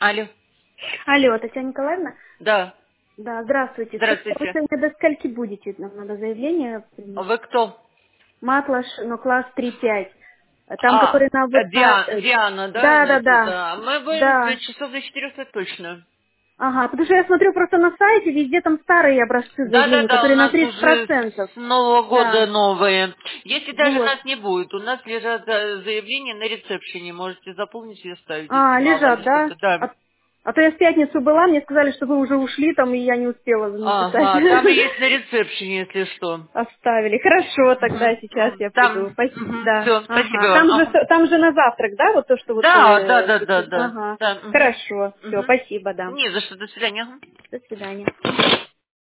Алло. Алло, Татьяна Николаевна? Да. Да, здравствуйте. Скажите, вы Здравствуйте. сегодня до скольки будете? Нам надо заявление Вы принести. кто? Матлаш, но класс 3-5. Там, который на... Диана, да, Да, да, это, да. да. Мы будем Да. часов до 4 точно. Ага, потому что я смотрю просто на сайте, везде там старые образцы заявлений, Да-да-да, у которые на нас 30%. уже с Нового года Да. новые. Если даже Вот. нас не будет, у нас лежат заявления на ресепшене. Можете заполнить и оставить, если А, мало ли лежат, да? что-то. Да. А то я в пятницу была, мне сказали, что вы уже ушли там, и я не успела написать. Ага, там и есть на ресепшене, если что. Оставили. Хорошо, тогда сейчас я приду. Там, Да. все, спасибо Ага. вам. Там же, Ага. там же на завтрак, да, вот то, что вот Да, да, вы... да, да, да. Ага. Да, Хорошо. Все, спасибо, да. Не за что, до свидания. Ага. До свидания.